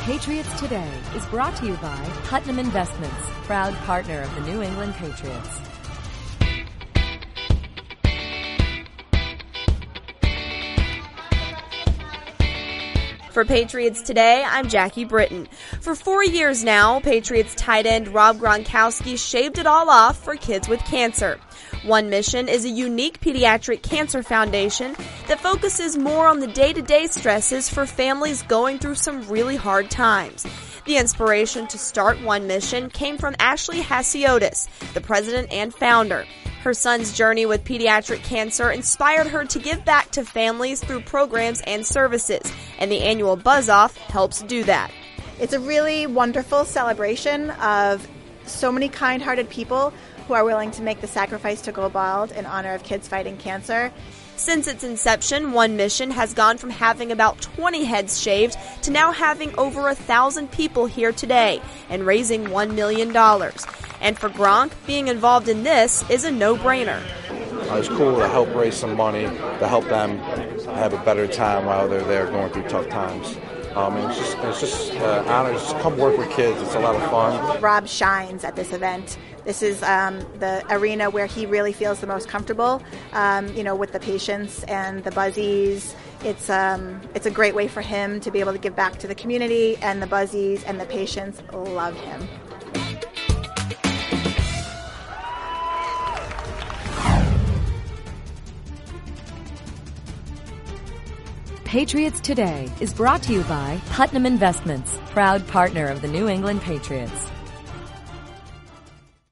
Patriots Today is brought to you by Putnam Investments, proud partner of the New England Patriots. For Patriots Today, I'm Jackie Britton. For 4 years now, Patriots tight end Rob Gronkowski shaved it all off for kids with cancer. One Mission is a unique pediatric cancer foundation that focuses more on the day-to-day stresses for families going through some really hard times. The inspiration to start One Mission came from Ashley Hasiotis, the president and founder. Her son's journey with pediatric cancer inspired her to give back to families through programs and services, and the annual Buzz Off helps do that. It's a really wonderful celebration of so many kind-hearted people who are willing to make the sacrifice to go bald in honor of kids fighting cancer. Since its inception, One Mission has gone from having about 20 heads shaved to now having over 1,000 people here today and raising $1 million. And for Gronk, being involved in this is a no-brainer. It's cool to help raise some money, to help them have a better time while they're there going through tough times. It's just an honor to come work with kids. It's a lot of fun. Rob shines at this event. This is the arena where he really feels the most comfortable, with the patients and the buzzies. It's a great way for him to be able to give back to the community, and the buzzies and the patients love him. Patriots Today is brought to you by Putnam Investments, proud partner of the New England Patriots.